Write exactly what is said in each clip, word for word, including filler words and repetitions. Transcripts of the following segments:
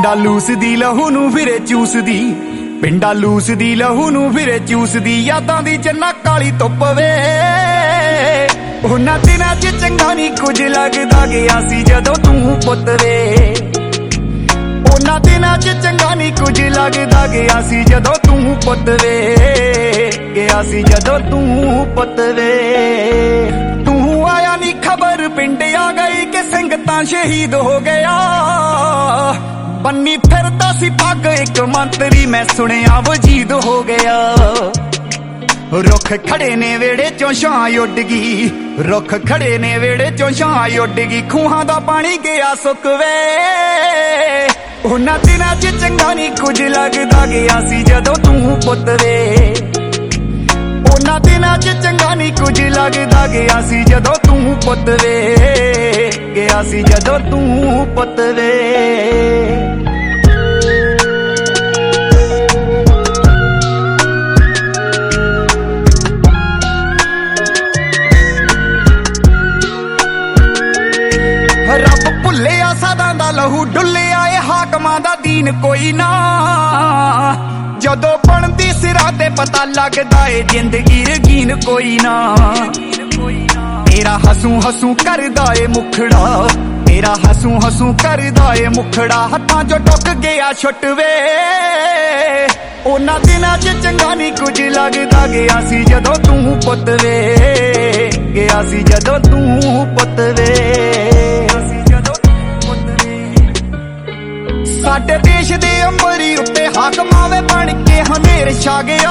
ਪਿੰਡਾ ਲੂਸ ਦੀ ਲਹੂ ਨੂੰ ਫਿਰੇ ਚੂਸਦੀ, ਪਿੰਡਾ ਲੂਸ ਦੀ ਲਹੂ ਨੂੰ ਫਿਰੇ ਚੂਸਦੀ, ਯਾਦਾਂ ਦੀ ਚੰਨਾ ਕਾਲੀ ਧੁੱਪ ਵੇ। ਉਹਨਾਂ ਦਿਨਾਂ ਚ ਚੰਗਾ ਨਹੀਂ ਕੁਝ ਲੱਗਦਾ ਗਿਆ ਸੀ ਜਦੋਂ ਤੂੰ ਪੁੱਤ ਵੇ। ਉਹਨਾਂ ਦਿਨਾਂ ਚ ਚੰਗਾ ਨਹੀਂ ਕੁਝ ਲੱਗਦਾ ਗਿਆ ਸੀ ਜਦੋਂ ਤੂੰ ਪੁੱਤ ਵੇ, ਗਿਆ ਸੀ ਜਦੋਂ ਤੂੰ ਪੁੱਤ ਵੇ। ਤੂੰ ਆਇਆ ਨਹੀਂ ਖਬਰ ਪਿੰਡ ਆ ਗਈ ਕਿ ਸਿੰਘ ਤਾਂ ਸ਼ਹੀਦ ਹੋ ਗਿਆ। ਬੰਨੀ ਫਿਰਦਾ ਸੀ ਪੱਗ ਇੱਕ ਮੰਤਰੀ, ਮੈਂ ਸੁਣਿਆ ਵਜੀਦ ਹੋ ਗਿਆ। ਰੁੱਖ ਖੜੇ ਨੇ ਵੇੜੇ ਚੋਂ ਛਾਂ ਉੱਡ ਗਈ, ਰੁੱਖ ਖੜੇ ਨੇ ਵੇੜੇ ਚੋਂ ਛਾਂ ਉੱਡ ਗਈ, ਖੂਹਾਂ ਦਾ ਪਾਣੀ ਗਿਆ ਸੁੱਕ ਵੇ। ਉਹਨਾਂ ਦਿਨਾਂ ਚ ਚੰਗਾ ਨਹੀਂ ਕੁਝ ਲੱਗਦਾ ਗਿਆ ਸੀ ਜਦੋਂ ਤੂੰ ਪੁੱਤ ਵੇ। ਉਹਨਾਂ ਦਿਨਾਂ ਚ ਚੰਗਾ ਨਹੀਂ ਕੁਝ ਲੱਗਦਾ ਗਿਆ ਸੀ ਜਦੋਂ ਤੂੰ ਪੁੱਤ ਵੇ, ਗਿਆ ਸੀ ਜਦੋਂ ਤੂੰ ਪੁੱਤ ਵੇ। ਰੱਬ ਭੁੱਲਿਆ ਸਾਧਾਂ ਦਾ ਲਹੂ ਡੁੱਲਿਆ, ਏ ਹਾਕਮਾਂ ਦਾ ਦੀਨ ਕੋਈ ਨਾ। ਜਦੋਂ ਬਣਦੀ ਸਿਰਾਂ ਤੇ ਪਤਾ ਲੱਗਦਾ ਏ ਜ਼ਿੰਦਗੀ ਰਗੀਨ ਕੋਈ ਨਾ। ਤੇਰਾ ਹਸੂ ਹਸੂ ਕਰਦਾ ਏ ਮੁਖੜਾ, ਤੇਰਾ ਹਸੂ ਹਸੂ ਕਰਦਾ ਏ ਮੁਖੜਾ, ਹੱਥਾਂ ਚੋਂ ਟੁੱਕ ਗਿਆ ਛੁੱਟ ਵੇ। ਉਹਨਾਂ ਦਿਨਾਂ ਚ ਚੰਗਾ ਨਹੀਂ ਕੁਝ ਲੱਗਦਾ ਗਿਆ ਸੀ ਜਦੋਂ ਤੂੰ ਪੁੱਤ ਵੇ, ਗਿਆ ਸੀ ਜਦੋਂ ਤੂੰ ਪੁੱਤ ਵੇ। ਸਾਡੇ ਦੇਸ਼ ਦੇ ਅੰਬਰੀ ਉੱਤੇ ਹਾਕਮਾਂ ਵੇ ਬਣ ਕੇ ਹਨੇਰ ਛਾ ਗਿਆ।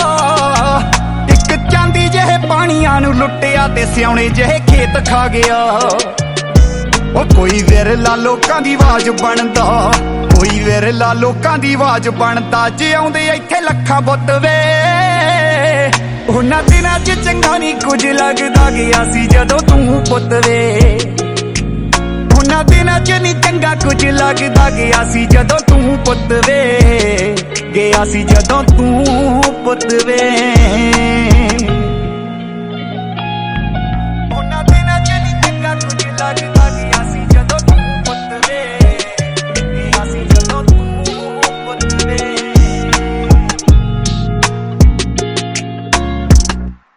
ਇੱਕ ਚਾਂਦੀ ਜਿਹੇ ਪਾਣੀਆਂ ਨੂੰ ਲੁੱਟਿਆ ਤੇ ਸਿਆਉਣੇ ਜਿਹੇ ਖੇਤ ਖਾ ਗਿਆ। ਉਹ ਕੋਈ ਵਿਰਲਾ ਲੋਕਾਂ ਦੀ ਆਵਾਜ਼ ਬਣਦਾ, ਕੋਈ ਵਿਰਲਾ ਲੋਕਾਂ ਦੀ ਆਵਾਜ਼ ਬਣਦਾ, ਜੇ ਆਉਂਦੇ ਇੱਥੇ ਲੱਖਾਂ ਬੁੱਤ ਵੇ। ਉਹਨਾਂ ਦਿਨਾਂ ਚ ਚੰਗਾ ਨਹੀਂ ਕੁਝ ਲੱਗਦਾ ਗਿਆ ਸੀ ਜਦੋਂ ਤੂੰ ਪੁੱਤ ਵੇ। ਉਹਨਾਂ ਦਿਨਾਂ ਚ ਨਹੀਂ ਚੰਗਾ ਕੁਝ ਲੱਗਦਾ ਗਿਆ ਸੀ ਜਦੋਂ ਤੂੰ ਪੁੱਤ ਵੇ, ਗਿਆ ਸੀ ਜਦੋਂ ਤੂੰ ਪੁੱਤ ਵੇ।